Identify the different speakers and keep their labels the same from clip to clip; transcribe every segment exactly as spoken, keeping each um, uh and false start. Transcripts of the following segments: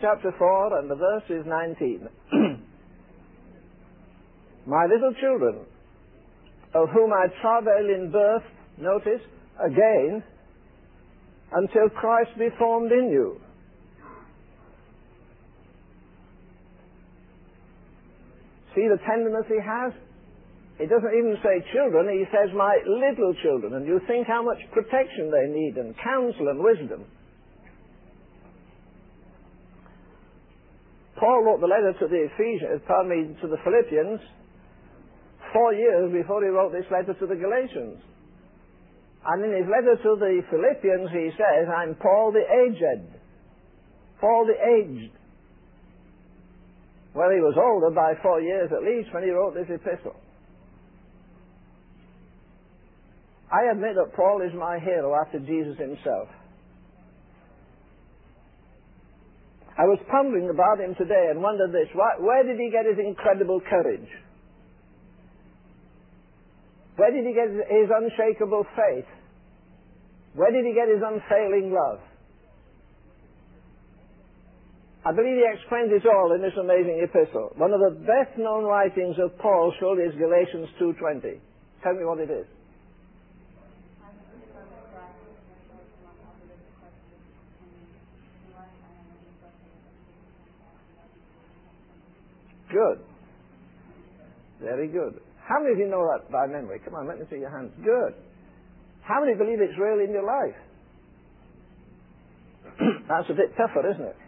Speaker 1: chapter four and the verse is nineteen. My little children, of whom I travail in birth, notice, again, until Christ be formed in you. See the tenderness he has? He doesn't even say children, he says my little children. And you think how much protection they need and counsel and wisdom. Paul wrote the letter to the Ephesians, pardon me, to the Philippians four years before he wrote this letter to the Galatians. And in his letter to the Philippians he says, I'm Paul the aged. Paul the aged. Well, he was older by four years at least when he wrote this epistle. I admit that Paul is my hero after Jesus himself. I was pondering about him today and wondered this, why, where did he get his incredible courage? Where did he get his unshakable faith? Where did he get his unfailing love? I believe he explains it all in this amazing epistle. One of the best known writings of Paul surely is Galatians two twenty. Tell me what it is. Good. Very good. How many of you know that by memory? Come on, let me see your hands. Good. How many believe it's real in your life? That's a bit tougher, isn't it?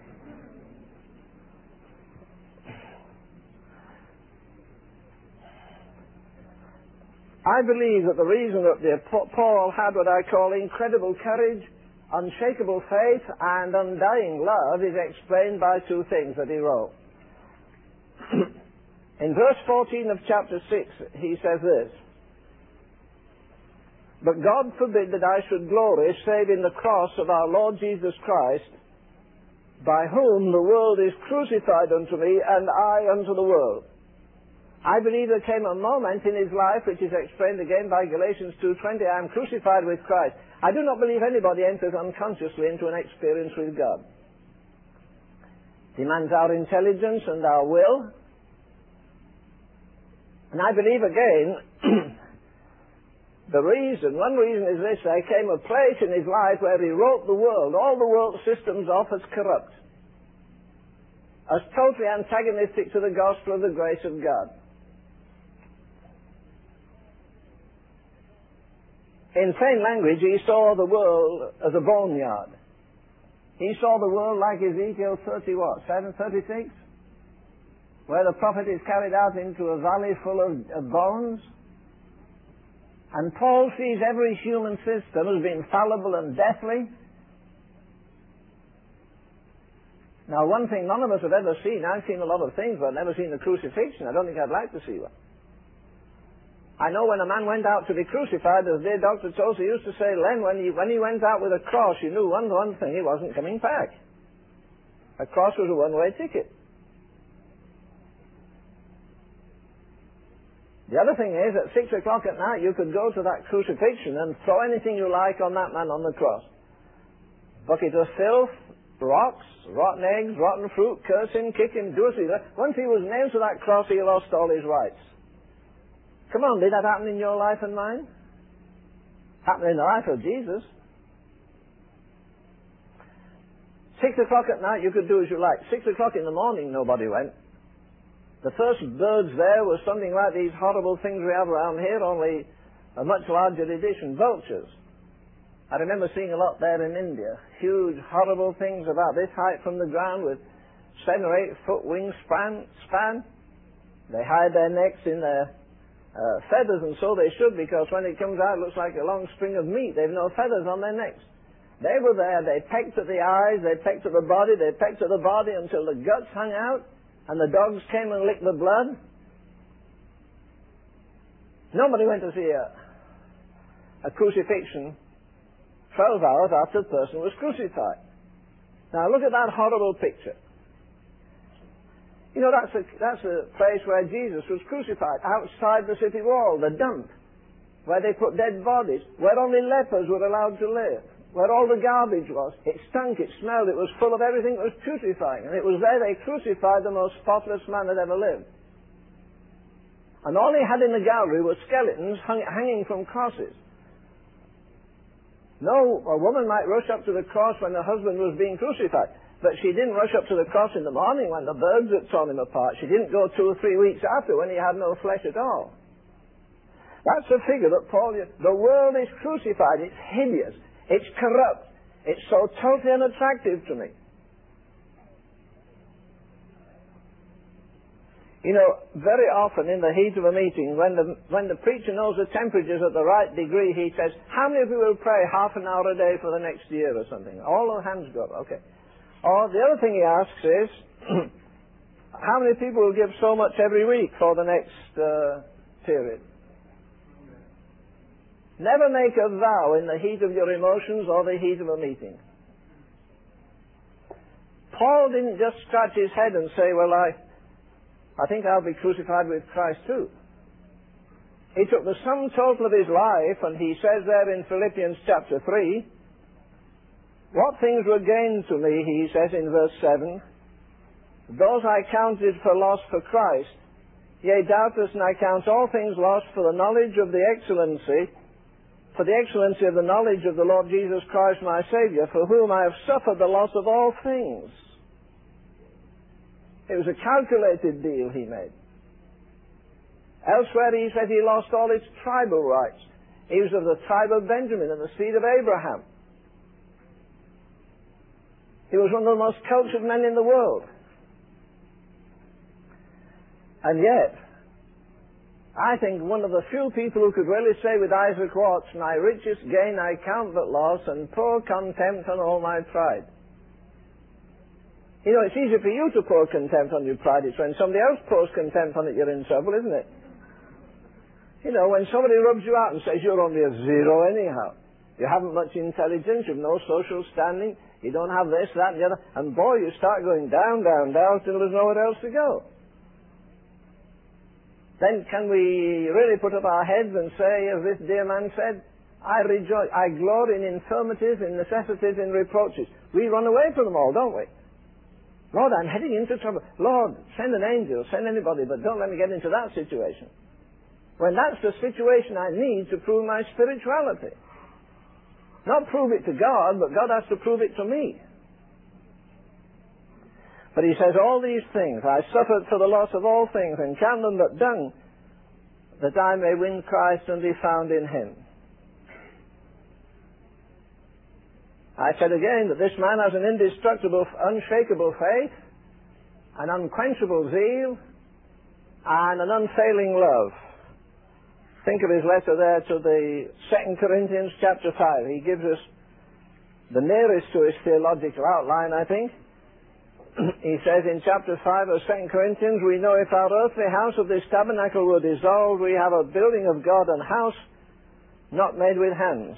Speaker 1: I believe that the reason that the, Paul had what I call incredible courage, unshakable faith, and undying love is explained by two things that he wrote. In verse fourteen of chapter six, he says this, But God forbid that I should glory save in the cross of our Lord Jesus Christ, by whom the world is crucified unto me, and I unto the world. I believe there came a moment in his life, which is explained again by Galatians two twenty, I am crucified with Christ. I do not believe anybody enters unconsciously into an experience with God. Demands our intelligence and our will. And I believe again, the reason, one reason is this, there came a place in his life where he wrote the world, all the world systems off as corrupt, as totally antagonistic to the gospel of the grace of God. In plain language, he saw the world as a boneyard. He saw the world like Ezekiel thirty what? seven thirty-six? Where the prophet is carried out into a valley full of, of bones. And Paul sees every human system as being fallible and deathly. Now, one thing none of us have ever seen, I've seen a lot of things, but I've never seen the crucifixion. I don't think I'd like to see one. I know when a man went out to be crucified, as dear Doctor Tozer used to say, Len, when he, when he went out with a cross, you knew one, one thing, he wasn't coming back. A cross was a one-way ticket. The other thing is, at six o'clock at night, you could go to that crucifixion and throw anything you like on that man on the cross. Bucket of filth, rocks, rotten eggs, rotten fruit, curse him, kick him, do as he liked. Once he was nailed to that cross, he lost all his rights. Come on, did that happen in your life and mine? Happened in the life of Jesus. Six o'clock at night, you could do as you like. Six o'clock in the morning, nobody went. The first birds there were something like these horrible things we have around here, only a much larger edition, vultures. I remember seeing a lot there in India. Huge, horrible things about this height from the ground with seven or eight foot wingspan. Span. They hide their necks in their uh, feathers, and so they should, because when it comes out it looks like a long string of meat. They've no feathers on their necks. They were there. They pecked at the eyes, they pecked at the body, they pecked at the body until the guts hung out, and the dogs came and licked the blood. Nobody went to see a, a crucifixion twelve hours after the person was crucified. Now look at that horrible picture. You know, that's a, that's a place where Jesus was crucified, outside the city wall, the dump, where they put dead bodies, where only lepers were allowed to live, where all the garbage was. It stunk, it smelled, it was full of everything that was putrefying. And it was there they crucified the most spotless man that ever lived. And all they had in the gallery were skeletons hung, hanging from crosses. No, a woman might rush up to the cross when her husband was being crucified, but she didn't rush up to the cross in the morning when the birds had torn him apart. She didn't go two or three weeks after when he had no flesh at all. That's a figure that Paul used. The world is crucified. It's hideous. It's corrupt. It's so totally unattractive to me. You know, very often in the heat of a meeting, when the, when the preacher knows the temperature's at the right degree, he says, how many of you will pray half an hour a day for the next year or something? All the hands go up. Okay. Or the other thing he asks is, how many people will give so much every week for the next uh, period? Never make a vow in the heat of your emotions or the heat of a meeting. Paul didn't just scratch his head and say, well, I... I think I'll be crucified with Christ too. He took the sum total of his life, and he says there in Philippians chapter three, what things were gained to me, he says in verse seven, those I counted for loss for Christ. Yea, doubtless, and I count all things lost for the knowledge of the excellency, for the excellency of the knowledge of the Lord Jesus Christ my Saviour, for whom I have suffered the loss of all things. It was a calculated deal he made. Elsewhere he said he lost all his tribal rights. He was of the tribe of Benjamin and the seed of Abraham. He was one of the most cultured men in the world. And yet, I think one of the few people who could really say with Isaac Watts, my richest gain I count but loss, and pour contempt on all my pride. You know, it's easy for you to pour contempt on your pride. It's when somebody else pours contempt on it you're in trouble, isn't it? You know, when somebody rubs you out and says you're only a zero anyhow. You haven't much intelligence, you've no social standing, you don't have this, that, and the other. And boy, you start going down, down, down till there's nowhere else to go. Then can we really put up our heads and say, as this dear man said, I rejoice, I glory in infirmities, in necessities, in reproaches. We run away from them all, don't we? Lord, I'm heading into trouble. Lord, send an angel, send anybody, but don't let me get into that situation. When that's the situation I need to prove my spirituality. Not prove it to God, but God has to prove it to me. But he says, all these things, I suffered for the loss of all things, and count them but dung, that I may win Christ and be found in him. I said again that this man has an indestructible, unshakable faith, an unquenchable zeal, and an unfailing love. Think of his letter there to the Second Corinthians chapter five. He gives us the nearest to his theological outline, I think. He says in chapter five of Second Corinthians, we know if our earthly house of this tabernacle were dissolved, we have a building of God, an house not made with hands.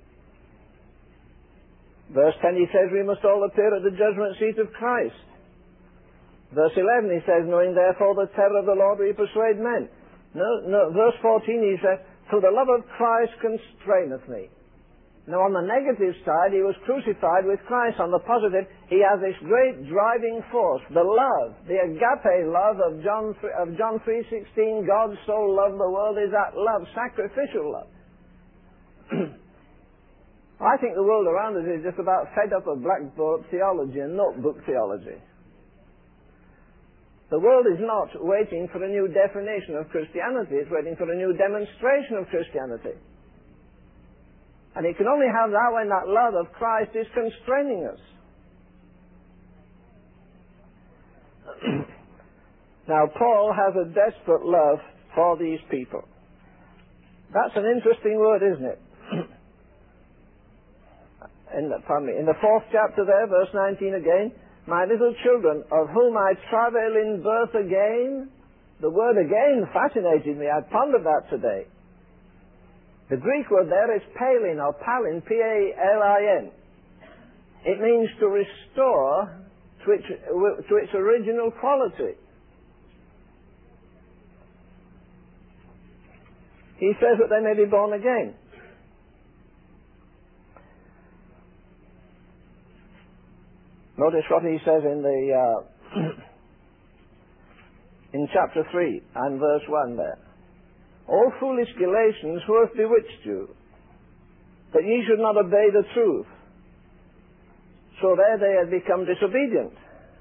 Speaker 1: Verse ten, he says, we must all appear at the judgment seat of Christ. Verse eleven, he says, knowing therefore the terror of the Lord we persuade men. No, no, verse fourteen, he says, for the love of Christ constraineth me. Now on the negative side, he was crucified with Christ. On the positive, he has this great driving force, the love, the agape love of John, of John three sixteen, God so loved the world, is that love, sacrificial love. I think the world around us is just about fed up of blackboard theology and notebook theology. The world is not waiting for a new definition of Christianity, it's waiting for a new demonstration of Christianity. And it can only have that when that love of Christ is constraining us. Now, Paul has a desperate love for these people. That's an interesting word, isn't it? In the, pardon me, in the fourth chapter there, verse nineteen again, my little children, of whom I travail in birth again. The word again fascinated me. I pondered that today. The Greek word there is palin or palin, P A L I N. It means to restore to its, to its original quality. He says that they may be born again. Notice what he says in the uh, in chapter three and verse one there. O foolish Galatians, who hath bewitched you, that ye should not obey the truth? So there they had become disobedient.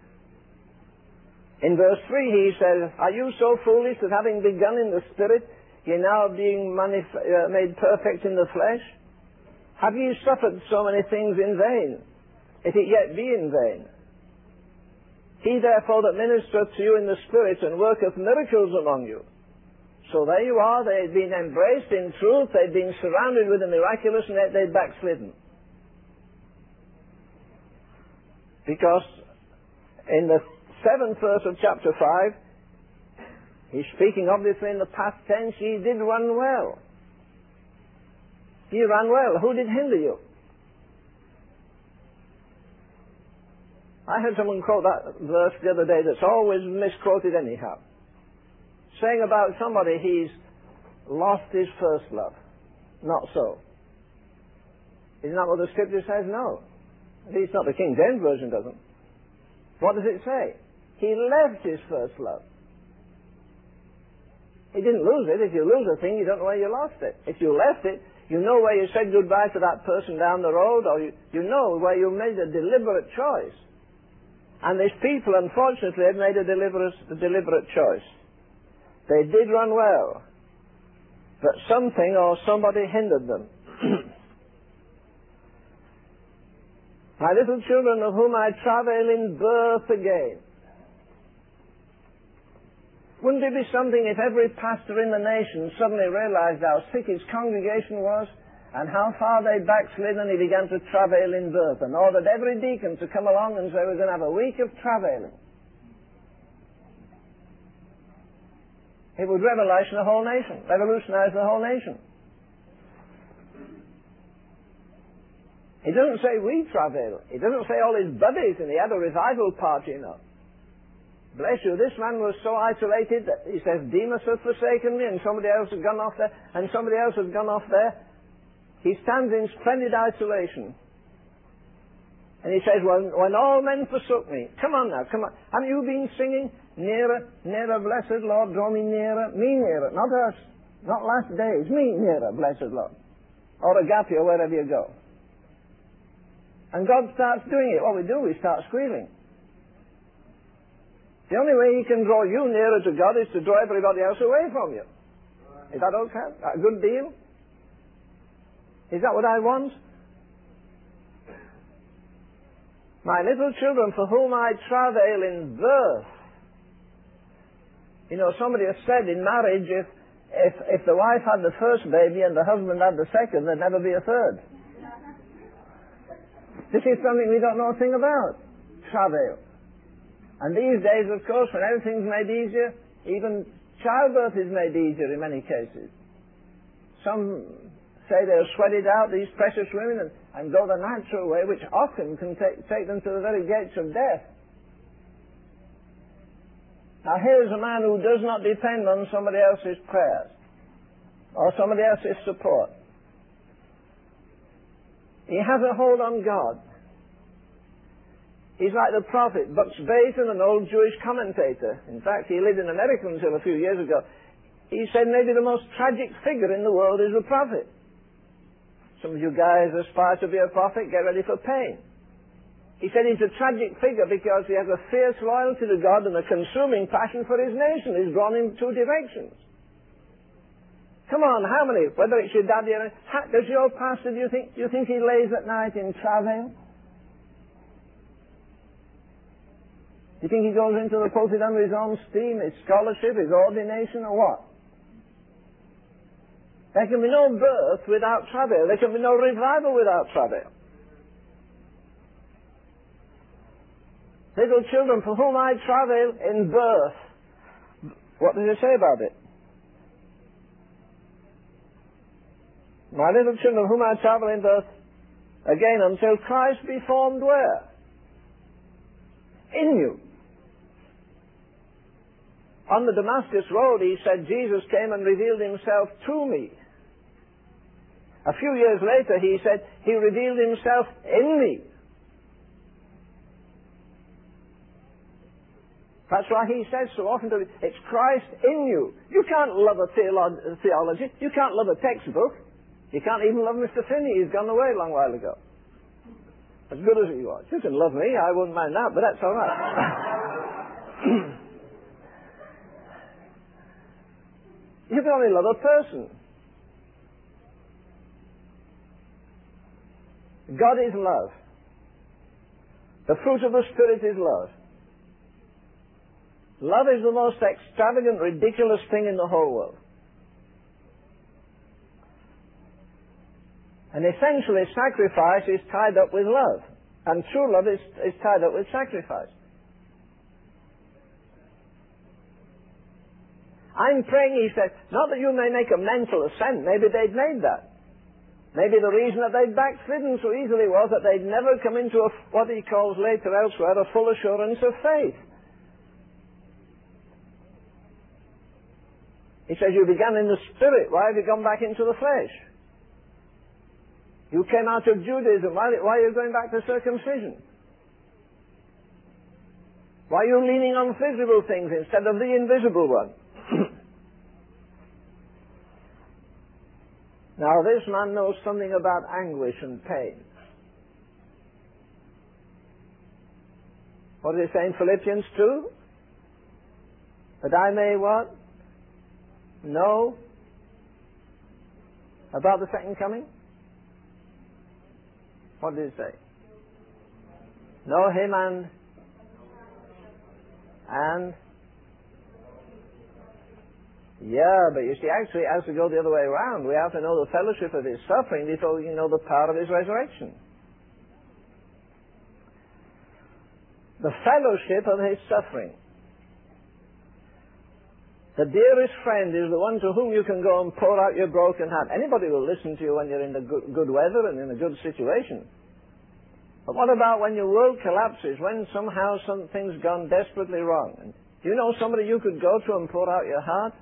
Speaker 1: In verse three he says, are you so foolish that having begun in the Spirit, ye now being manif- uh, made perfect in the flesh? Have ye suffered so many things in vain, if it yet be in vain? He therefore that ministereth to you in the Spirit and worketh miracles among you. So there you are, they had been embraced in truth, they'd been surrounded with the miraculous, and yet they'd backslidden. Because in the seventh verse of chapter five, he's speaking obviously in the past tense, ye did run well. Ye ran well. Who did hinder you? I heard someone quote that verse the other day that's always misquoted anyhow. Saying about somebody he's lost his first love. Not so. Isn't that what the scripture says? No. At least not the King James Version doesn't. What does it say? He left his first love. He didn't lose it. If you lose a thing, you don't know where you lost it. If you left it, you know where you said goodbye to that person down the road, or you, you know where you made a deliberate choice. And these people, unfortunately, have made a deliberate, a deliberate choice. They did run well, but something or somebody hindered them. My little children, of whom I travail in birth again. Wouldn't it be something if every pastor in the nation suddenly realized how sick his congregation was and how far they'd backslid, and he began to travail in birth, and ordered every deacon to come along and say, we're going to have a week of travailing. It would revolutionize the whole nation, revolutionize the whole nation. He doesn't say we travail. He doesn't say all his buddies, and he had a revival party, you know. Bless you, this man was so isolated that he says, Demas has forsaken me, and somebody else has gone off there, and somebody else has gone off there. He stands in splendid isolation. And he says, when, when all men forsook me, come on now, come on. Haven't you been singing, nearer, nearer, blessed Lord, draw me nearer, me nearer, not us, not last days, me nearer, blessed Lord. Or Agape, or wherever you go. And God starts doing it. What we do, we start squealing. The only way he can draw you nearer to God is to draw everybody else away from you. Is that okay? A good deal? Is that what I want? My little children, for whom I travail in birth. You know, somebody has said in marriage, if, if, if the wife had the first baby and the husband had the second, there'd never be a third. This is something we don't know a thing about. Travail. And these days, of course, when everything's made easier, even childbirth is made easier in many cases. Some say they'll sweat it out, these precious women, and, and go the natural way, which often can take, take them to the very gates of death. Now here's a man who does not depend on somebody else's prayers or somebody else's support. He has a hold on God. He's like the prophet Bucks Baton, an old Jewish commentator. In fact, he lived in America until a few years ago. He said maybe the most tragic figure in the world is a prophet. Some of you guys aspire to be a prophet, get ready for pain. He said he's a tragic figure because he has a fierce loyalty to God and a consuming passion for his nation. He's drawn in two directions. Come on, how many? Whether it's your daddy or... Does your pastor, do you think, do you think he lays at night in travail? Do you think he goes into the pulpit under his own steam, his scholarship, his ordination, or what? There can be no birth without travail. There can be no revival without travail. Little children, for whom I travail in birth. What does it say about it? My little children, whom I travel in birth, again, until Christ be formed where? In you. On the Damascus Road, he said, Jesus came and revealed himself to me. A few years later, he said, he revealed himself in me. That's why he says so often to me, it's Christ in you. You can't love a theolo- theology. You can't love a textbook. You can't even love Mister Finney. He's gone away a long while ago. As good as he was. You can love me. I wouldn't mind that, but that's all right. You can only love a person. God is love. The fruit of the Spirit is love. Love is the most extravagant, ridiculous thing in the whole world. And essentially, sacrifice is tied up with love. And true love is, is tied up with sacrifice. I'm praying, he said, not that you may make a mental assent. Maybe they'd made that. Maybe the reason that they'd backslidden so easily was that they'd never come into a, what he calls later elsewhere, a full assurance of faith. He says, you began in the Spirit. Why have you gone back into the flesh? You came out of Judaism. Why, why are you going back to circumcision? Why are you leaning on visible things instead of the invisible one? Now, this man knows something about anguish and pain. What does it say in Philippians two? That I may what? Know about the second coming? What did it say? Know him and and yeah, but you see, actually, it has to go the other way around. We have to know the fellowship of his suffering before we can know the power of his resurrection. The fellowship of his suffering. The dearest friend is the one to whom you can go and pour out your broken heart. Anybody will listen to you when you're in the good, good weather and in a good situation. But what about when your world collapses, when somehow something's gone desperately wrong? And do you know somebody you could go to and pour out your heart?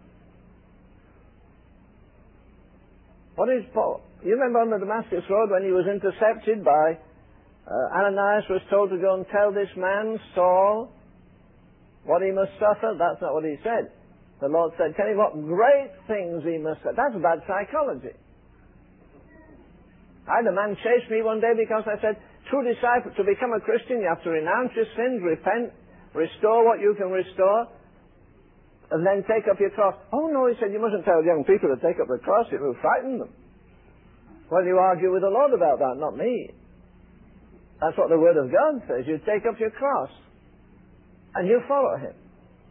Speaker 1: What is Paul? You remember on the Damascus Road when he was intercepted by uh, Ananias was told to go and tell this man, Saul, what he must suffer? That's not what he said. The Lord said, tell him what great things he must suffer. That's bad psychology. I had a man chase me one day because I said, true disciple, to become a Christian, you have to renounce your sins, repent, restore what you can restore, and then take up your cross. Oh no, he said, you mustn't tell young people to take up the cross, it will frighten them. Well, you argue with the Lord about that, not me. That's what the Word of God says. You take up your cross, and you follow Him.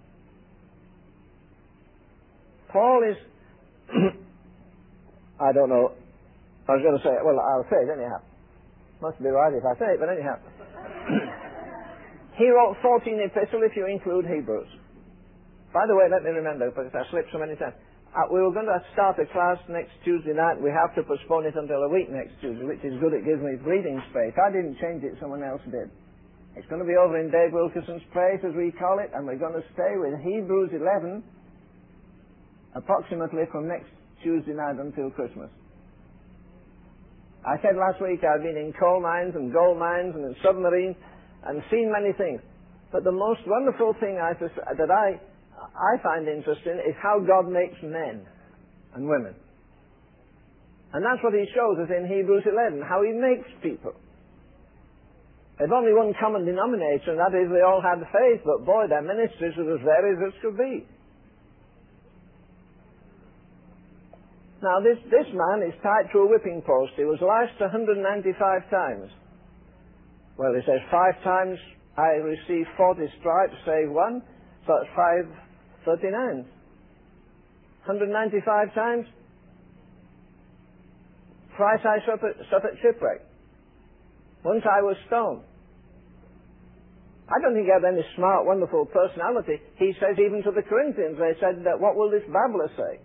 Speaker 1: Paul is, I don't know, I was going to say it, well, I'll say it anyhow. Must be right if I say it, but anyhow. He wrote fourteen epistles if you include Hebrews. By the way, let me remember, because I slipped so many times. Uh, we were going to start a class next Tuesday night. We have to postpone it until a week next Tuesday, which is good. It gives me breathing space. I didn't change it, someone else did. It's going to be over in Dave Wilkerson's place, as we call it, and we're going to stay with Hebrews eleven, approximately from next Tuesday night until Christmas. I said last week I've been in coal mines and gold mines and in submarines and seen many things. But the most wonderful thing I, that I, I find interesting is how God makes men and women. And that's what he shows us in Hebrews eleven, how he makes people. There's only one common denominator, and that is they all had faith, but boy, their ministries were as varied as could be. Now, this, this man is tied to a whipping post. He was lashed one hundred ninety-five times. Well, he says, five times I received forty stripes, save one, so it's five thirty-nine. one hundred ninety-five times. Thrice I suffered, suffered shipwreck. Once I was stoned. I don't think he had any smart, wonderful personality. He says even to the Corinthians, they said, that what will this babbler say?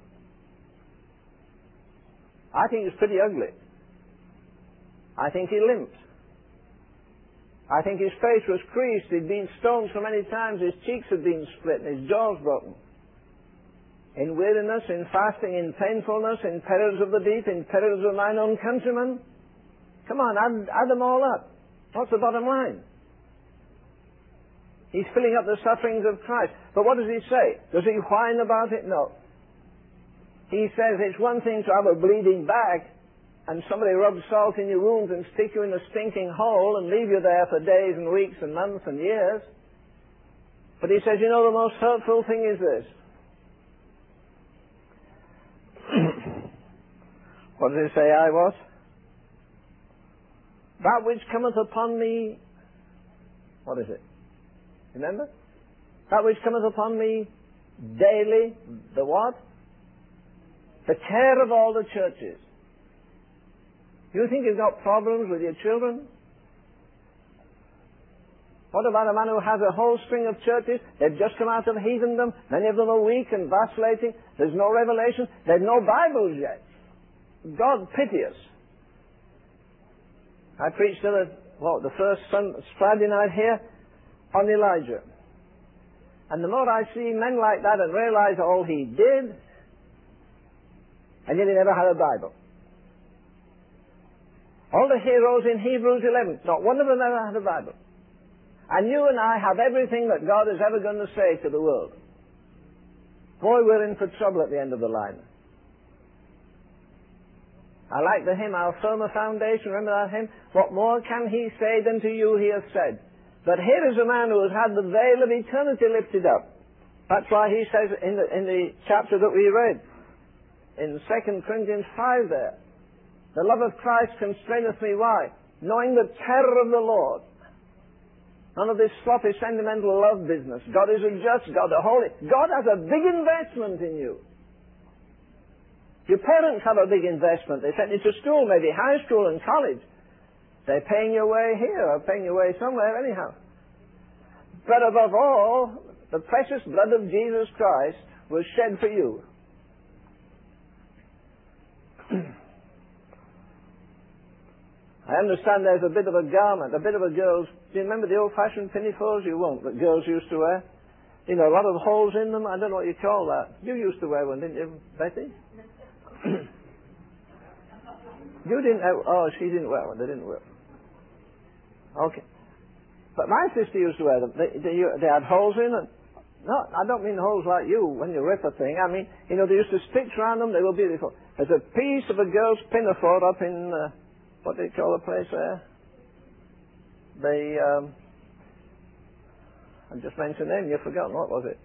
Speaker 1: I think he's pretty ugly. I think he limped. I think his face was creased. He'd been stoned so many times, his cheeks had been split and his jaws broken. In weariness, in fasting, in painfulness, in perils of the deep, in perils of mine own countrymen. Come on, add, add them all up. What's the bottom line? He's filling up the sufferings of Christ. But what does he say? Does he whine about it? No. He says it's one thing to have a bleeding back and somebody rub salt in your wounds and stick you in a stinking hole and leave you there for days and weeks and months and years. But he says, you know, the most hurtful thing is this. What does it say I was? That which cometh upon me, what is it? Remember? That which cometh upon me daily, the what? The care of all the churches. You think you've got problems with your children? What about a man who has a whole string of churches? They've just come out of heathendom. Many of them are weak and vacillating. There's no revelation. They've no Bibles yet. God pity us. I preached the, well, the first Sunday, Friday night here on Elijah. And the more I see men like that and realize all he did, and yet he never had a Bible. All the heroes in Hebrews eleven, not one of them ever had a Bible. And you and I have everything that God is ever going to say to the world. Boy, we're in for trouble at the end of the line. I like the hymn, Our Firmer Foundation. Remember that hymn? What more can he say than to you he has said? But here is a man who has had the veil of eternity lifted up. That's why he says in the, in the chapter that we read, in Second Corinthians five there, the love of Christ constraineth me. Why? Knowing the terror of the Lord. None of this sloppy, sentimental love business. God is a just God, a holy. God has a big investment in you. Your parents have a big investment. They sent you to school, maybe high school and college. They're paying your way here or paying your way somewhere anyhow. But above all, the precious blood of Jesus Christ was shed for you. I understand there's a bit of a garment, a bit of a girl's... Do you remember the old-fashioned pinafores? You won't, that girls used to wear. You know, a lot of holes in them. I don't know what you call that. You used to wear one, didn't you, Betty? You didn't have... Oh, she didn't wear one. They didn't wear one. Okay. But my sister used to wear them. They, they, they had holes in them. No, I don't mean holes like you when you rip a thing. I mean, you know, they used to stitch around them. They were beautiful. There's a piece of a girl's pinafore up in... Uh, what do you call the place there? The, um, I just mentioned the name, you've forgotten, what was it?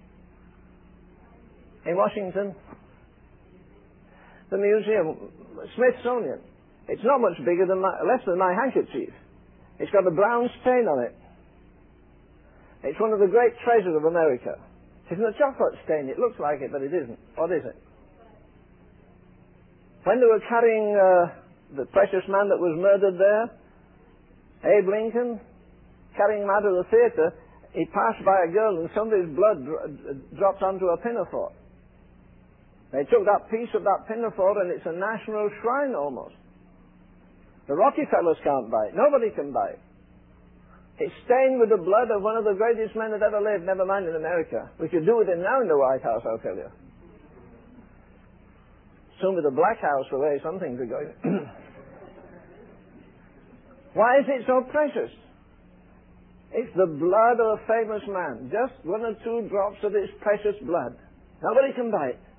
Speaker 1: In Washington? The museum, Smithsonian. It's not much bigger than my, less than my handkerchief. It's got a brown stain on it. It's one of the great treasures of America. It isn't a chocolate stain, it looks like it, but it isn't. What is it? When they were carrying... Uh, the precious man that was murdered there, Abe Lincoln, carrying him out of the theater, he passed by a girl and somebody's blood dro- dropped onto a pinafore. They took that piece of that pinafore and it's a national shrine almost. The Rockefellers can't buy it. Nobody can buy it. It's stained with the blood of one of the greatest men that ever lived, never mind in America. We could do with him now in the White House, I'll tell you. Soon with the Black House, the way some things are going. Why is it so precious? It's the blood of a famous man. Just one or two drops of its precious blood. Nobody can buy it.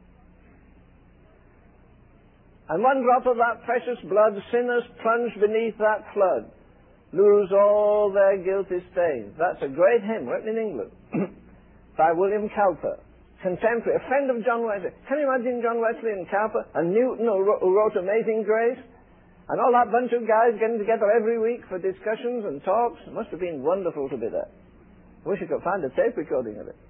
Speaker 1: And one drop of that precious blood, sinners plunge beneath that flood, lose all their guilty stains. That's a great hymn written in England by William Cowper. Contemporary, a friend of John Wesley. Can you imagine John Wesley and Cowper and Newton who wrote, who wrote Amazing Grace? And all that bunch of guys getting together every week for discussions and talks. It must have been wonderful to be there. I wish I could find a tape recording of it.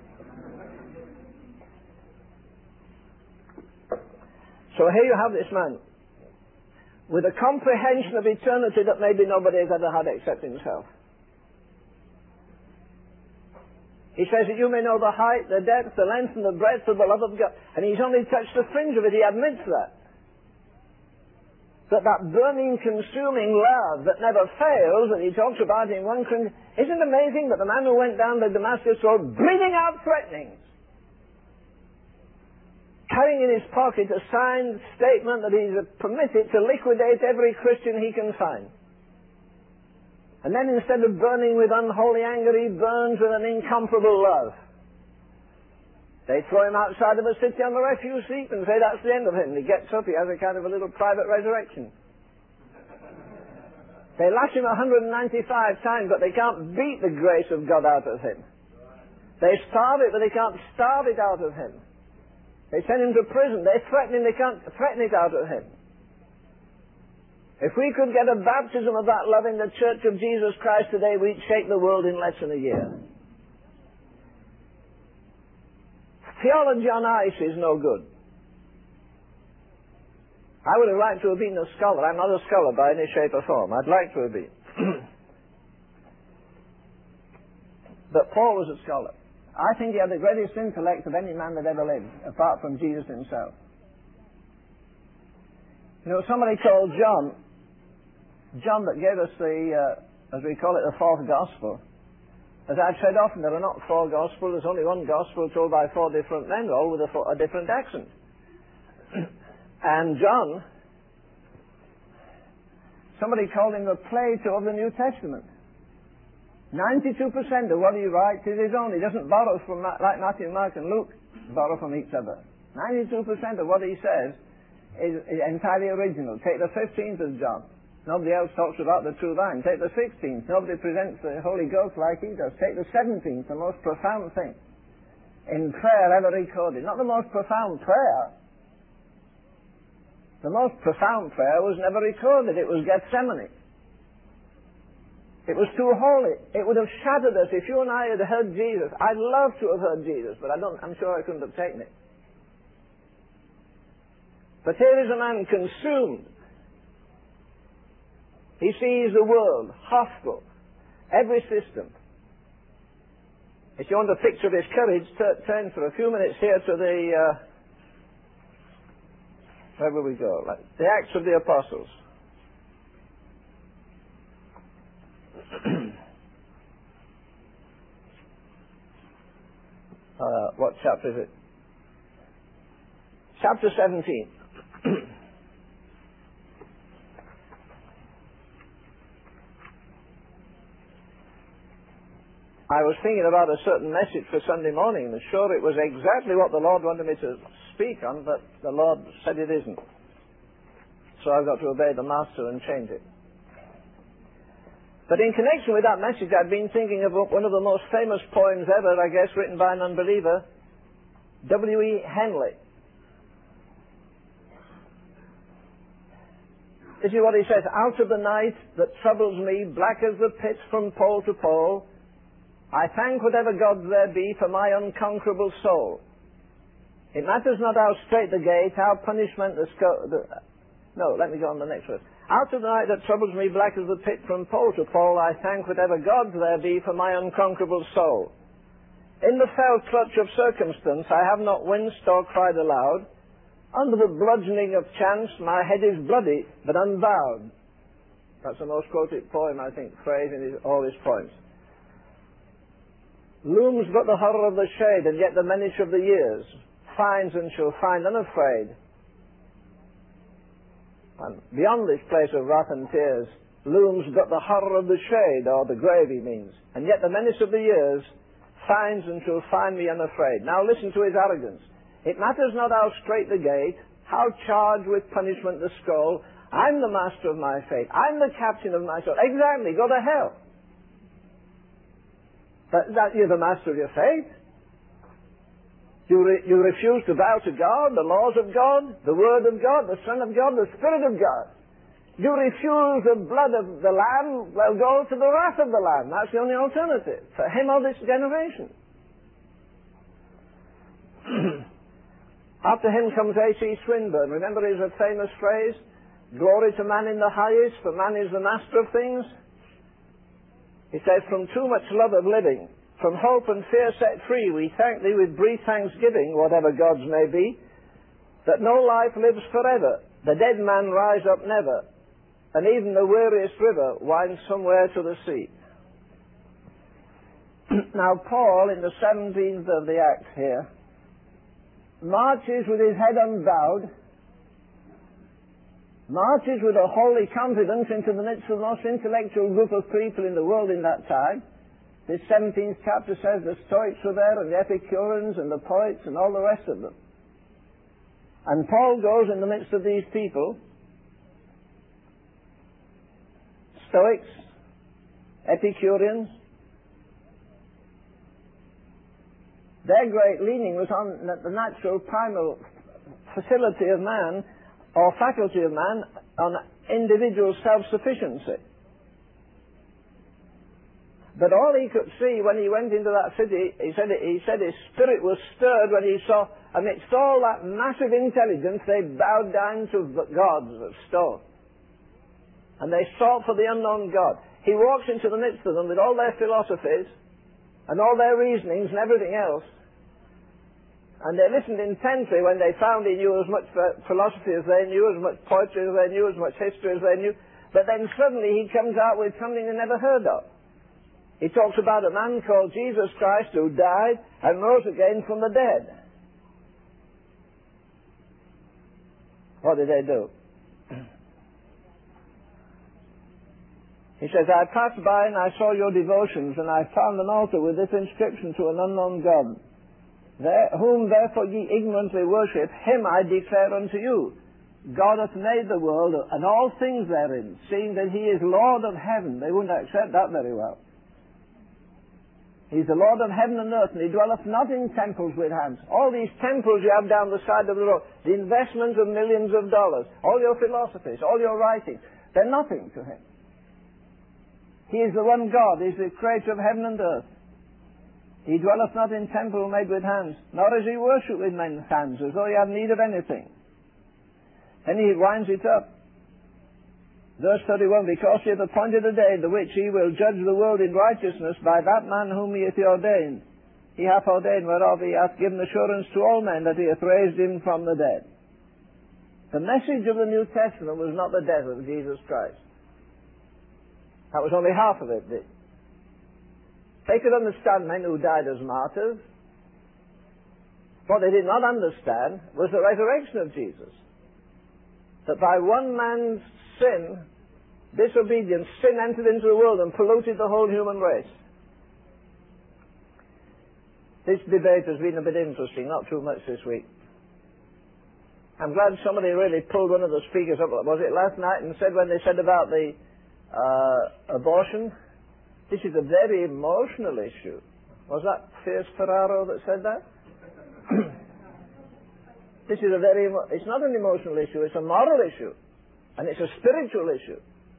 Speaker 1: So here you have this man with a comprehension of eternity that maybe nobody has ever had except himself. He says that you may know the height, the depth, the length, and the breadth of the love of God. And he's only touched the fringe of it. He admits that. That that burning, consuming love that never fails, that he talks about in First Corinthians, isn't it amazing that the man who went down the Damascus road breathing out threatenings, carrying in his pocket a signed statement that he's permitted to liquidate every Christian he can find. And then instead of burning with unholy anger, he burns with an incomparable love. They throw him outside of a city on the refuse heap and say that's the end of him. He gets up, he has a kind of a little private resurrection. They lash him one hundred ninety-five times, but they can't beat the grace of God out of him. They starve it, but they can't starve it out of him. They send him to prison. They threaten him, they can't threaten it out of him. If we could get a baptism of that love in the Church of Jesus Christ today, we'd shake the world in less than a year. Theology on ice is no good. I would have liked to have been a scholar. I'm not a scholar by any shape or form. I'd like to have been. But Paul was a scholar. I think he had the greatest intellect of any man that ever lived, apart from Jesus himself. You know, somebody called John, John that gave us the, uh, as we call it, the fourth gospel. As I've said often, there are not four gospels, there's only one gospel told by four different men, all with a, a different accent. And John, somebody called him the Plato of the New Testament. ninety-two percent of what he writes is his own. He doesn't borrow from, like Matthew, Mark and Luke, borrow from each other. ninety-two percent of what he says is, is entirely original. Take the fifteenth of John. Nobody else talks about the true vine. Take the sixteenth. Nobody presents the Holy Ghost like he does. Take the seventeenth, the most profound thing in prayer ever recorded. Not the most profound prayer. The most profound prayer was never recorded. It was Gethsemane. It was too holy. It would have shattered us if you and I had heard Jesus. I'd love to have heard Jesus, but I don't, I'm sure I couldn't have taken it. But here is a man consumed. He sees the world hostile, every system. If you want a picture of his courage, turn for a few minutes here to the, uh, where will we go? Like the Acts of the Apostles. uh, what chapter is it? Chapter seventeen. I was thinking about a certain message for Sunday morning, and sure it was exactly what the Lord wanted me to speak on, but the Lord said it isn't. So I've got to obey the Master and change it. But in connection with that message, I've been thinking of one of the most famous poems ever, I guess, written by an unbeliever, W E Henley. This is what he says: out of the night that troubles me, black as the pit from pole to pole, I thank whatever gods there be for my unconquerable soul. It matters not how straight the gate, how punishment the sco- the, No, let me go on the next verse. Out of the night that troubles me, black as the pit from pole to pole, I thank whatever gods there be for my unconquerable soul. In the fell clutch of circumstance, I have not winced or cried aloud. Under the bludgeoning of chance, my head is bloody, but unbowed. That's the most quoted poem, I think, phrase in his, all his poems. Looms but the horror of the shade, and yet the menace of the years finds and shall find unafraid. And beyond this place of wrath and tears looms but the horror of the shade, or the grave he means, and yet the menace of the years finds and shall find me unafraid. Now listen to his arrogance. It matters not how straight the gate, how charged with punishment the skull. I'm the master of my fate. I'm the captain of my soul. Exactly, go to hell. But that you're the master of your fate. You, re, you refuse to bow to God, the laws of God, the Word of God, the Son of God, the Spirit of God. You refuse the blood of the Lamb, well, go to the wrath of the Lamb. That's the only alternative for him or this generation. After him comes A C Swinburne. Remember his famous phrase, glory to man in the highest, for man is the master of things. He says, from too much love of living, from hope and fear set free, we thank thee with brief thanksgiving, whatever gods may be, that no life lives forever, the dead man rise up never, and even the weariest river winds somewhere to the sea. Now Paul, in the seventeenth of the Acts here, marches with his head unbowed, marches with a holy confidence into the midst of the most intellectual group of people in the world in that time. This seventeenth chapter says the Stoics were there, and the Epicureans, and the poets, and all the rest of them. And Paul goes in the midst of these people, Stoics, Epicureans. Their great leaning was on the natural primal facility of man, or faculty of man, on individual self-sufficiency. But all he could see when he went into that city, he said, he said his spirit was stirred when he saw, amidst all that massive intelligence, they bowed down to gods of stone. And they sought for the unknown God. He walks into the midst of them with all their philosophies and all their reasonings and everything else. And they listened intently when they found he knew as much philosophy as they knew, as much poetry as they knew, as much history as they knew. But then suddenly he comes out with something they never heard of. He talks about a man called Jesus Christ who died and rose again from the dead. What did they do? He says, I passed by and I saw your devotions, and I found an altar with this inscription to an unknown God. There, whom therefore ye ignorantly worship, him I declare unto you. God hath made the world and all things therein, seeing that he is Lord of heaven. They wouldn't accept that very well. He's the Lord of heaven and earth, and he dwelleth not in temples with hands. All these temples you have down the side of the road, the investment of millions of dollars, all your philosophies, all your writings, they're nothing to him. He is the one God. He is the creator of heaven and earth. He dwelleth not in temple made with hands, nor is he worshipped with men's hands, as though he had need of anything. And he winds it up. Verse thirty-one, because he hath appointed a day the which he will judge the world in righteousness by that man whom he hath ordained. He hath ordained whereof he hath given assurance to all men that he hath raised him from the dead. The message of the New Testament was not the death of Jesus Christ. That was only half of it. They could understand men who died as martyrs. What they did not understand was the resurrection of Jesus. That by one man's sin, disobedience, sin entered into the world and polluted the whole human race. This debate has been a bit interesting, not too much this week. I'm glad somebody really pulled one of the speakers up, was it last night, and said when they said about the uh, abortion, this is a very emotional issue. Was that Fierce Ferraro that said that? This is a very, it's not an emotional issue, it's a moral issue. And it's a spiritual issue.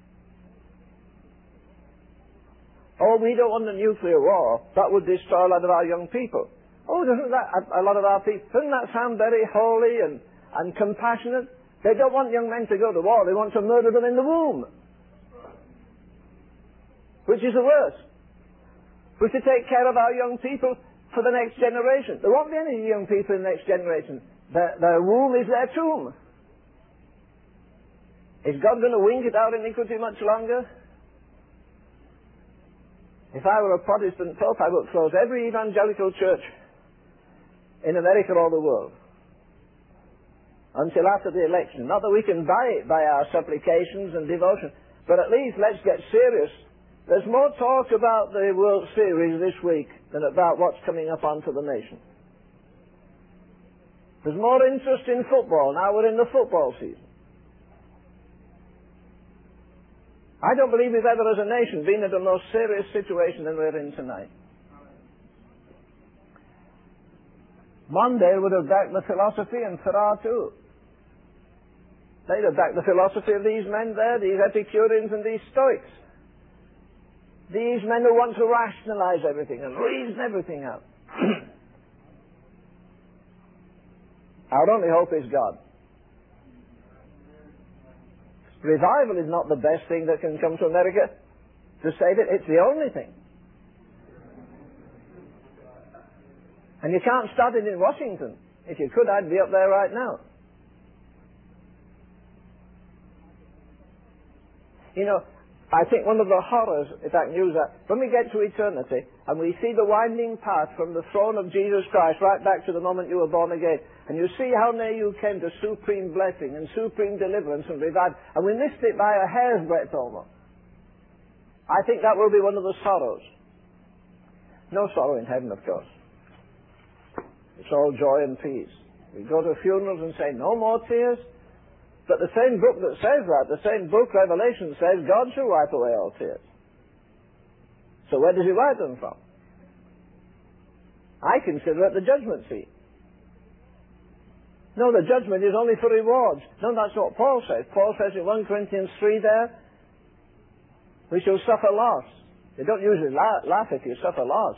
Speaker 1: Oh, we don't want a nuclear war. That would destroy a lot of our young people. Oh, doesn't that, a lot of our people, doesn't that sound very holy and, and compassionate? They don't want young men to go to war. They want to murder them in the womb. Which is the worst. We're to take care of our young people for the next generation. There won't be any young people in the next generation. Their, their womb is their tomb. Is God going to wink it out iniquity much longer? If I were a Protestant Pope, I would close every evangelical church in America or the world until after the election. Not that we can buy it by our supplications and devotion, but at least let's get serious. There's more talk about the World Series this week than about what's coming up onto the nation. There's more interest in football. Now we're in the football season. I don't believe we've ever as a nation been in a more serious situation than we're in tonight. Monday would have backed the philosophy and Farrar too. They'd have backed the philosophy of these men there, these Epicureans and these Stoics. These men who want to rationalize everything and reason everything out. Our only hope is God. Revival is not the best thing that can come to America to save it. It's the only thing. And you can't start it in Washington. If you could, I'd be up there right now. You know, I think one of the horrors, if I can use that, when we get to eternity and we see the winding path from the throne of Jesus Christ right back to the moment you were born again, and you see how near you came to supreme blessing and supreme deliverance and revival, and we missed it by a hair's breadth almost. I think that will be one of the sorrows. No sorrow in heaven, of course. It's all joy and peace. We go to funerals and say, no more tears. But the same book that says that, the same book, Revelation, says God shall wipe away all tears. So where does he wipe them from? I consider it the judgment seat. No, the judgment is only for rewards. No, that's what Paul says. Paul says in First Corinthians three there, we shall suffer loss. You don't usually la- laugh if you suffer loss.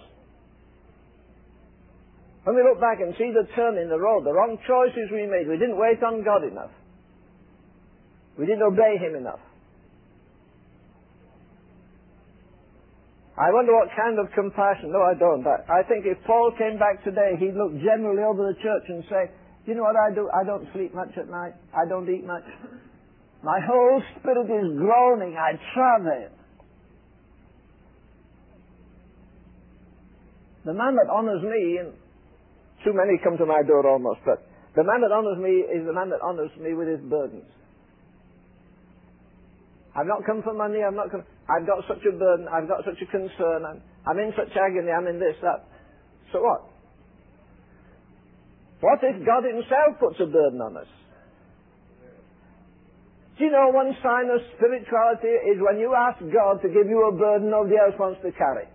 Speaker 1: When we look back and see the turn in the road, the wrong choices we made, we didn't wait on God enough. We didn't obey him enough. I wonder what kind of compassion. No, I don't. I, I think if Paul came back today, he'd look generally over the church and say, you know what I do? I don't sleep much at night. I don't eat much. My whole spirit is groaning. I travail. The man that honors me, and too many come to my door almost, but the man that honors me is the man that honors me with his burdens. I've not come for money, I've not come... I've got such a burden, I've got such a concern, I'm, I'm in such agony, I'm in this, that. So what? What if God himself puts a burden on us? Do you know one sign of spirituality is when you ask God to give you a burden nobody else wants to carry?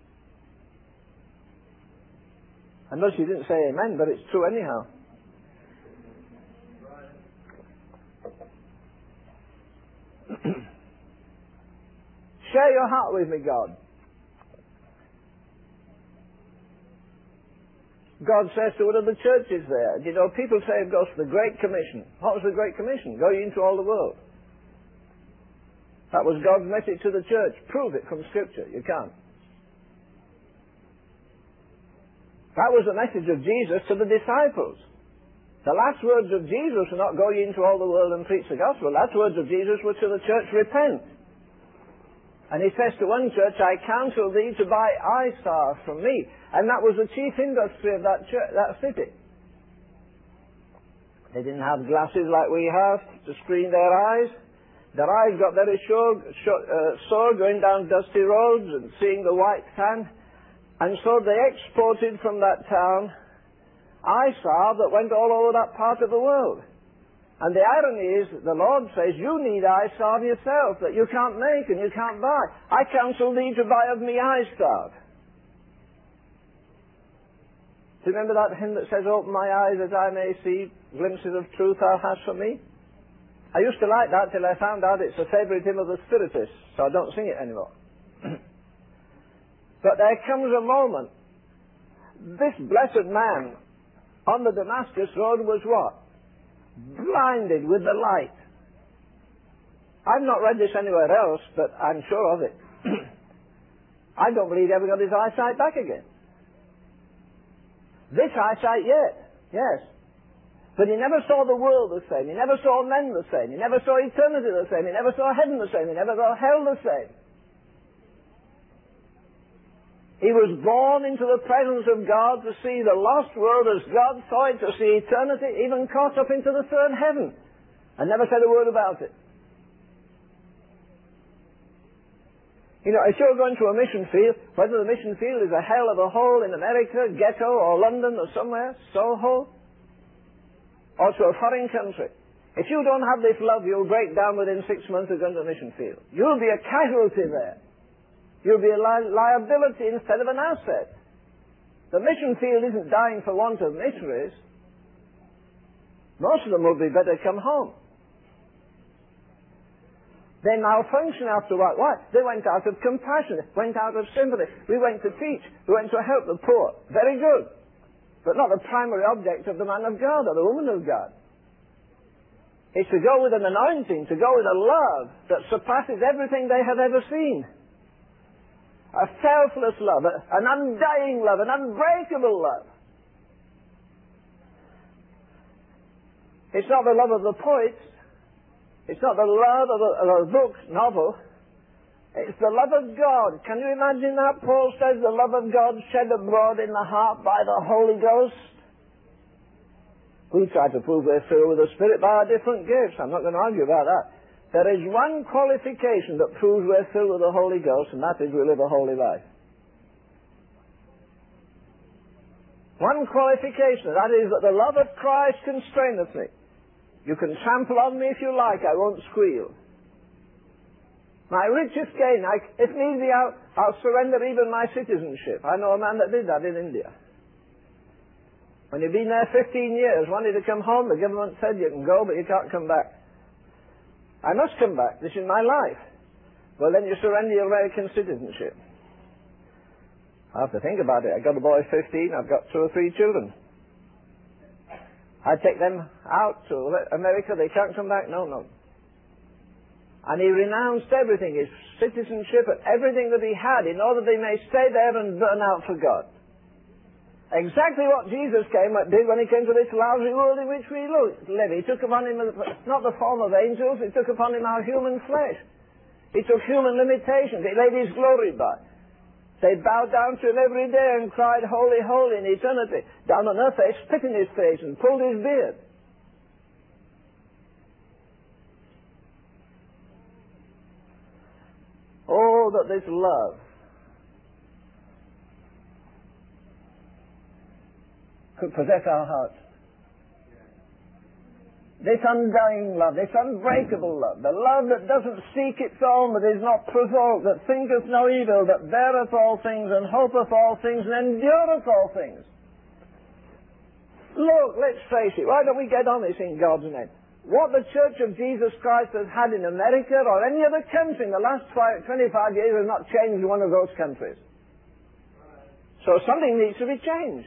Speaker 1: I notice you didn't say amen, but it's true anyhow. Share your heart with me, God. God says to one of the churches there, you know, people say it goes to the Great Commission. What was the Great Commission? Go ye into all the world. That was God's message to the church. Prove it from Scripture. You can't. That was the message of Jesus to the disciples. The last words of Jesus were not go ye into all the world and preach the gospel. The last words of Jesus were to the church, repent. And he says to one church, I counsel thee to buy eye salve from me. And that was the chief industry of that church, that city. They didn't have glasses like we have to screen their eyes. Their eyes got very sore, uh, sore going down dusty roads and seeing the white tan. And so they exported from that town eye salve that went all over that part of the world. And the irony is that the Lord says, you need eye salve yourself that you can't make and you can't buy. I counsel thee to buy of me eye salve. Do you remember that hymn that says, open my eyes that I may see glimpses of truth thou hast for me? I used to like that till I found out it's a favourite hymn of the Spiritists, so I don't sing it anymore. But there comes a moment. This blessed man on the Damascus road was what? Blinded with the light. I've not read this anywhere else, but I'm sure of it. I don't believe he ever got his eyesight back again. This eyesight yet, yes. But he never saw the world the same. He never saw men the same. He never saw eternity the same. He never saw heaven the same. He never saw hell the same. He was born into the presence of God to see the lost world as God saw it, to see eternity, even caught up into the third heaven, and never said a word about it. You know, if you're going to a mission field, whether the mission field is a hell of a hole in America, ghetto, or London, or somewhere, Soho, or to a foreign country, if you don't have this love, you'll break down within six months of going to a mission field. You'll be a casualty there. You'll be a li- liability instead of an asset. The mission field isn't dying for want of missionaries. Most of them will be better come home. They malfunction after what? What? They went out of compassion, went out of sympathy. We went to teach. We went to help the poor. Very good. But not the primary object of the man of God or the woman of God. It's to go with an anointing, to go with a love that surpasses everything they have ever seen. A selfless love, an undying love, an unbreakable love. It's not the love of the poets. It's not the love of a, of a book, novel. It's the love of God. Can you imagine that? Paul says the love of God shed abroad in the heart by the Holy Ghost. We try to prove we're filled with the Spirit by our different gifts. I'm not going to argue about that. There is one qualification that proves we're filled with the Holy Ghost, and that is we live a holy life. One qualification, that is that the love of Christ constraineth me. You can trample on me if you like, I won't squeal. My richest gain, I, if need be, I'll, I'll surrender even my citizenship. I know a man that did that in India. When he'd been there fifteen years, wanted to come home, the government said you can go, but you can't come back. I must come back, this is my life. Well, then you surrender your American citizenship. I have to think about it. I've got a boy fifteen, I've got two or three children. I take them out to America, they can't come back, no, no. And he renounced everything, his citizenship and everything that he had, in order that he may stay there and burn out for God. Exactly what Jesus came did when he came to this lousy world in which we live. He took upon him, not the form of angels, he took upon him our human flesh. He took human limitations, he laid his glory by. They bowed down to him every day and cried, holy, holy in eternity. Down on earth they spit in his face and pulled his beard. Oh, that this love could possess our hearts. This undying love, this unbreakable love, the love that doesn't seek its own, that is not provoked, that thinketh no evil, that beareth all things, and hopeth all things, and endureth all things. Look, let's face it, why don't we get on this in God's name? What the Church of Jesus Christ has had in America or any other country in the last twenty-five years has not changed one of those countries. So something needs to be changed.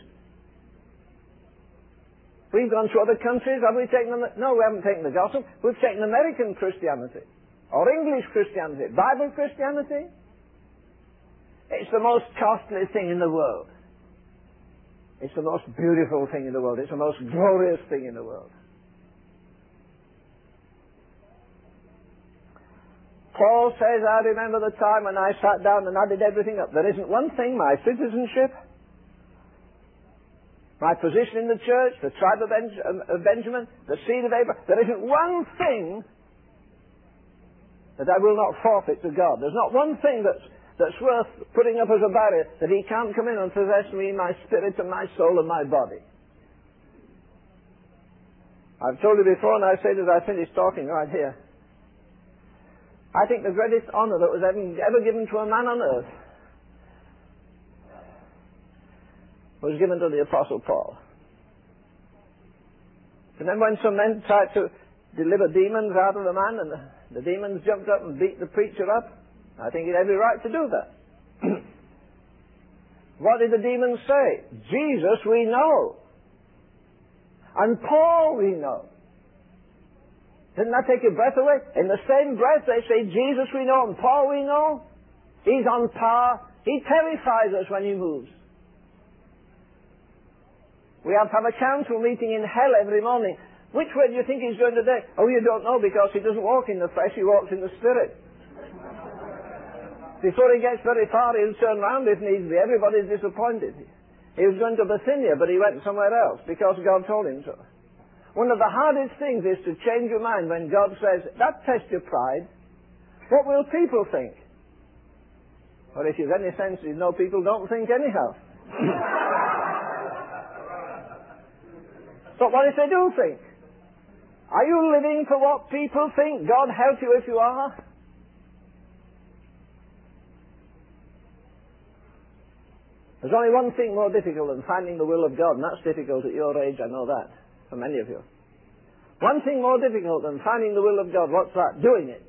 Speaker 1: We've gone to other countries, have we taken them? No, we haven't taken the gospel. We've taken American Christianity, or English Christianity, Bible Christianity. It's the most costly thing in the world. It's the most beautiful thing in the world. It's the most glorious thing in the world. Paul says, I remember the time when I sat down and added everything up. There isn't one thing, my citizenship, my position in the church, the tribe of Benjamin, the seed of Abraham, there isn't one thing that I will not forfeit to God. There's not one thing that's, that's worth putting up as a barrier that he can't come in and possess me, my spirit and my soul and my body. I've told you before, and I say that I finished talking right here. I think the greatest honor that was ever, ever given to a man on earth was given to the Apostle Paul. And then when some men tried to deliver demons out of the man, and the, the demons jumped up and beat the preacher up, I think he had every right to do that. What did the demons say? Jesus we know. And Paul we know. Didn't that take your breath away? In the same breath they say, Jesus we know and Paul we know. He's on power. He terrifies us when he moves. We have to have a council meeting in hell every morning. Which way do you think he's going today? Oh, you don't know, because he doesn't walk in the flesh, he walks in the spirit. Before he gets very far, he'll turn round if needs be. Everybody's disappointed. He was going to Bithynia, but he went somewhere else because God told him so. One of the hardest things is to change your mind when God says, that tests your pride. What will people think? Well, if you've any sense, you know people don't think anyhow. But what if they do think? Are you living for what people think? God help you if you are. There's only one thing more difficult than finding the will of God, and that's difficult at your age, I know that, for many of you. One thing more difficult than finding the will of God, what's that? Doing it.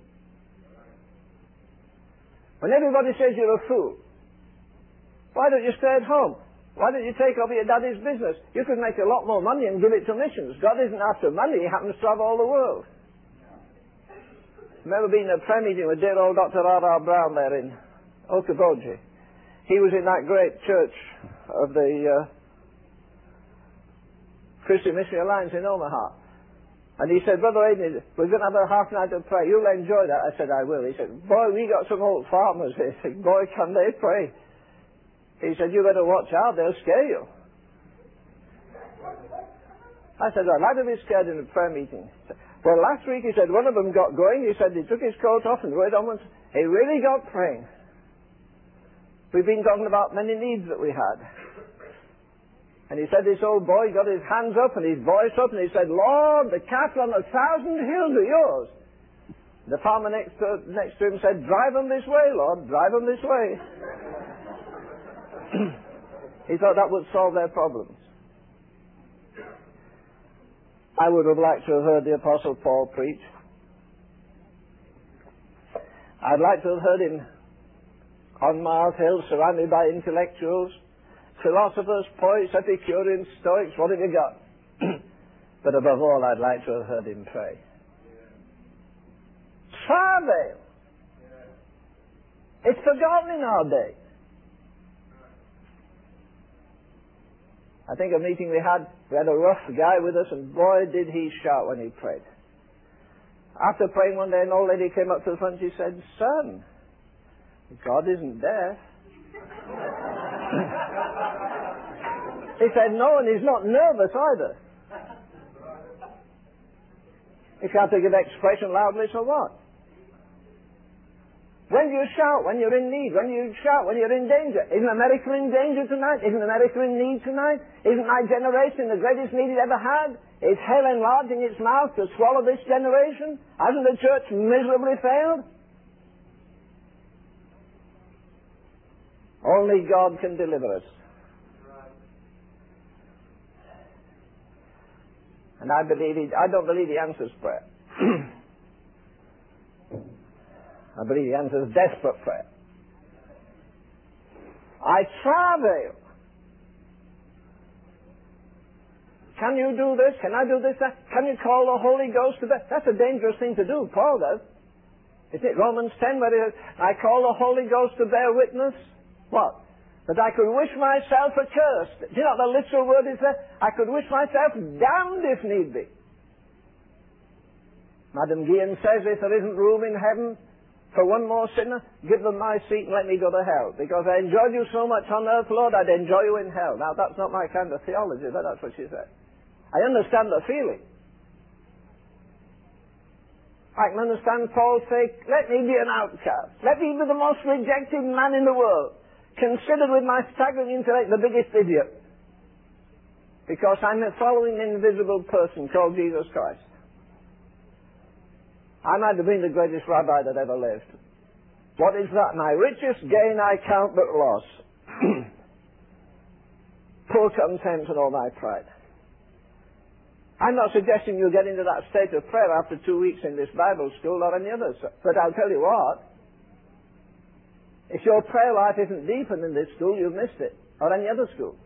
Speaker 1: When everybody says you're a fool, why don't you stay at home? Why don't you take over your daddy's business? You could make a lot more money and give it to missions. God isn't after money, he happens to have all the world. Remember being at a prayer meeting with dear old Doctor R R Brown there in Okoboji. He was in that great church of the uh, Christian Missionary Alliance in Omaha. And he said, Brother Aiden, we're going to have a half night of prayer. You'll enjoy that. I said, I will. He said, boy, we got some old farmers. He said, boy, can they pray. He said, you better watch out. They'll scare you. I said, I'd like to be scared in a prayer meeting. Well, last week he said one of them got going. He said he took his coat off and went onwards. He really got praying. We've been talking about many needs that we had. And he said this old boy got his hands up and his voice up and he said, Lord, the cattle on a thousand hills are yours. The farmer next to, next to him said, drive them this way, Lord, drive them this way. He thought that would solve their problems. I would have liked to have heard the Apostle Paul preach. I'd like to have heard him on Mars Hill, surrounded by intellectuals, philosophers, poets, Epicureans, Stoics, what have you got? But above all, I'd like to have heard him pray. Travail! It's forgotten in our day. I think a meeting we had, we had a rough guy with us, and boy, did he shout when he prayed. After praying one day, an old lady came up to the front, she said, Son, God isn't deaf. He said, no, and he's not nervous either. If you have to give expression loudly, so what? When you shout, when you're in need, when you shout, when you're in danger. Isn't America in danger tonight? Isn't America in need tonight? Isn't my generation the greatest need it ever had? Is hell enlarging its mouth to swallow this generation? Hasn't the church miserably failed? Only God can deliver us. And I believe he, I don't believe he answers prayer. I believe he answers desperate prayer. I travail. Can you do this? Can I do this? That? Can you call the Holy Ghost to that? That's a dangerous thing to do. Paul does. Isn't it Romans ten where it says, I call the Holy Ghost to bear witness? What? That I could wish myself accursed. Do you know what the literal word is there? I could wish myself damned if need be. Madam Guillen says if there isn't room in heaven for one more sinner, give them my seat and let me go to hell. Because I enjoyed you so much on earth, Lord, I'd enjoy you in hell. Now, that's not my kind of theology, but that's what she said. I understand the feeling. I can understand Paul say, let me be an outcast. Let me be the most rejected man in the world. Considered with my staggering intellect the biggest idiot. Because I'm following an invisible person called Jesus Christ. I might have been the greatest rabbi that ever lived. What is that? My richest gain I count but loss. Poor contempt and all my pride. I'm not suggesting you get into that state of prayer after two weeks in this Bible school or any others. But I'll tell you what. If your prayer life isn't deepened in this school, you've missed it. Or any other school.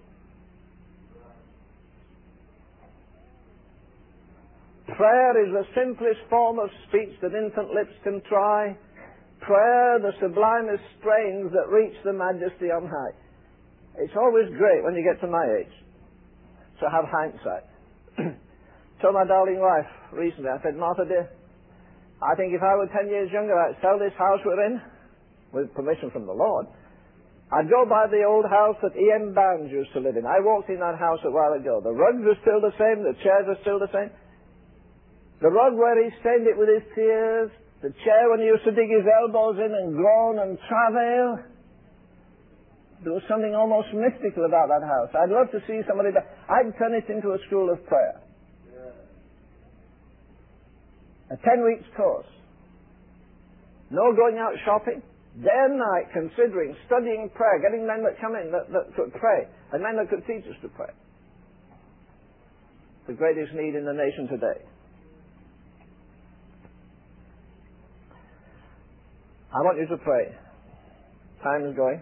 Speaker 1: Prayer is the simplest form of speech that infant lips can try. Prayer, the sublimest strains that reach the majesty on high. It's always great when you get to my age to have hindsight. Told my darling wife recently, I said, Martha dear, I think if I were ten years younger, I'd sell this house we're in, with permission from the Lord. I'd go by the old house that E M Bounds used to live in. I walked in that house a while ago. The rugs are still the same, the chairs are still the same. The rug where he stained it with his tears, the chair when he used to dig his elbows in and groan and travail. There was something almost mystical about that house. I'd love to see somebody, but I'd turn it into a school of prayer. Yeah. A ten weeks course. No going out shopping. Day and night considering, studying prayer, getting men that come in that, that could pray, and men that could teach us to pray. The greatest need in the nation today. I want you to pray. Time is going.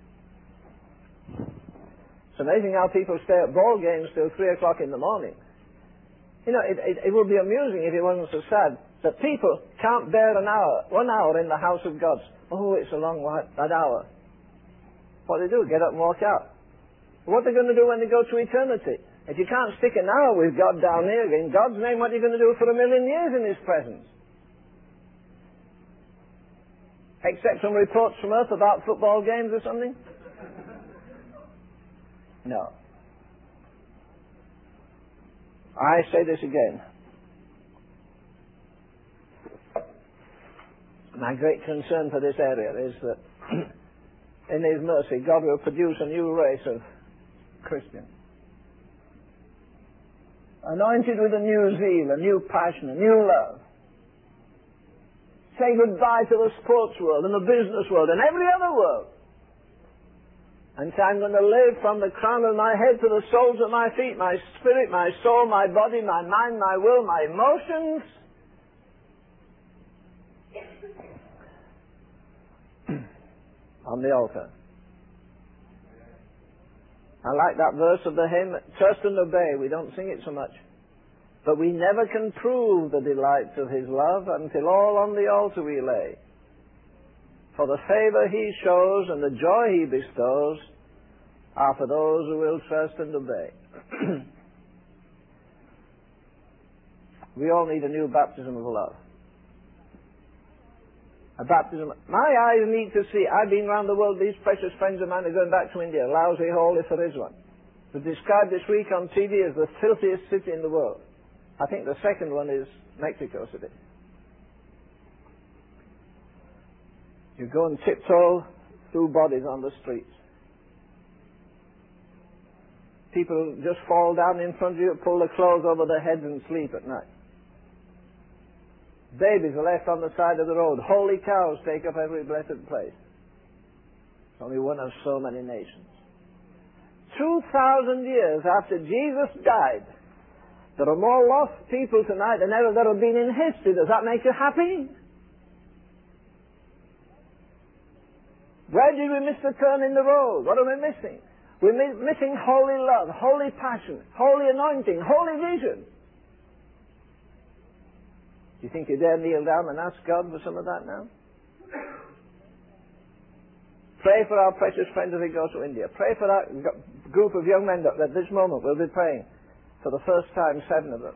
Speaker 1: It's amazing how people stay at ball games till three o'clock in the morning. You know, it, it, it would be amusing if it wasn't so sad that people can't bear an hour, one hour in the house of God. Oh, it's a long while, that hour. What do they do? Get up and walk out. What are they going to do when they go to eternity? If you can't stick an hour with God down here, in God's name, what are you going to do for a million years in His presence? Accept some reports from Earth about football games or something? No. I say this again. My great concern for this area is that in His mercy, God will produce a new race of Christians. Anointed with a new zeal, a new passion, a new love. Say goodbye to the sports world and the business world and every other world. And say, I'm going to live from the crown of my head to the soles of my feet, my spirit, my soul, my body, my mind, my will, my emotions. On the altar. I like that verse of the hymn, trust and obey. We don't sing it so much. But we never can prove the delights of His love until all on the altar we lay. For the favor He shows and the joy He bestows are for those who will trust and obey. We all need a new baptism of love. A baptism. My eyes need to see. I've been around the world. These precious friends of mine are going back to India. Lousy hole if there is one. It was described this week on T V as the filthiest city in the world. I think the second one is Mexico City. You go and tiptoe through bodies on the streets. People just fall down in front of you, pull the clothes over their heads and sleep at night. Babies are left on the side of the road. Holy cows take up every blessed place. It's only one of so many nations. Two thousand years after Jesus died, there are more lost people tonight than ever there have been in history. Does that make you happy? Where did we miss the turn in the road? What are we missing? We're mi- missing holy love, holy passion, holy anointing, holy vision. Do you think you dare kneel down and ask God for some of that now? Pray for our precious friend as he goes to India. Pray for that group of young men that at this moment will be praying for the first time, seven of them.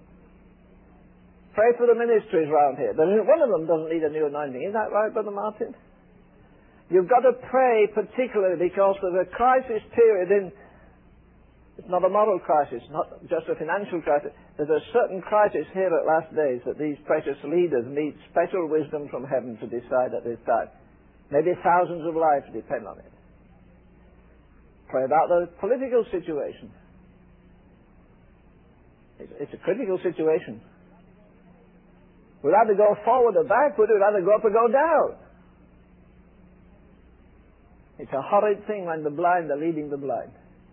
Speaker 1: Pray for the ministries around here. One of them doesn't need a new anointing. Is that right, Brother Martin? You've got to pray particularly because there's a crisis period in... It's not a moral crisis, not just a financial crisis. There's a certain crisis here at last days that these precious leaders need special wisdom from heaven to decide at this time. Maybe thousands of lives depend on it. Pray about the political situation. It's, it's a critical situation. We'll either go forward or backward, we'll either go up or go down. It's a horrid thing when the blind are leading the blind.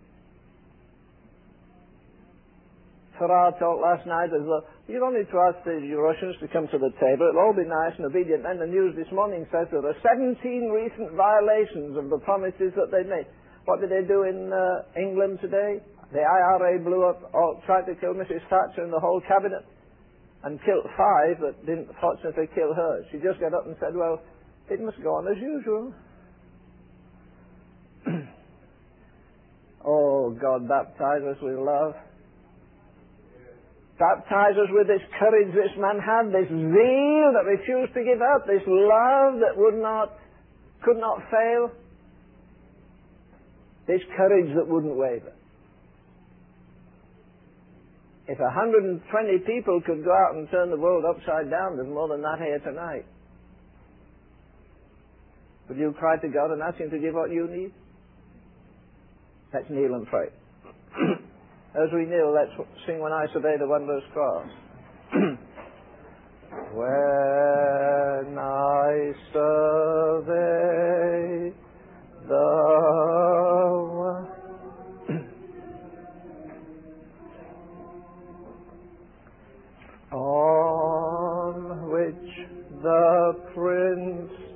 Speaker 1: Farrar talked last night as well. You don't need to ask the Russians to come to the table. It'll all be nice and obedient. And the news this morning says there are seventeen recent violations of the promises that they made. What did they do in uh, England today? The I R A blew up, or tried to kill Missus Thatcher and the whole cabinet, and killed five that didn't fortunately kill her. She just got up and said, well, it must go on as usual. Oh, God, baptize us with love. Baptize us with this courage this man had, this zeal that refused to give up, this love that would not, could not fail, this courage that wouldn't waver. If one hundred twenty people could go out and turn the world upside down, there's more than that here tonight. Would you cry to God and ask Him to give what you need? Let's kneel and pray. As we kneel, let's sing When I Survey the Wondrous Cross. When I survey the on which the Prince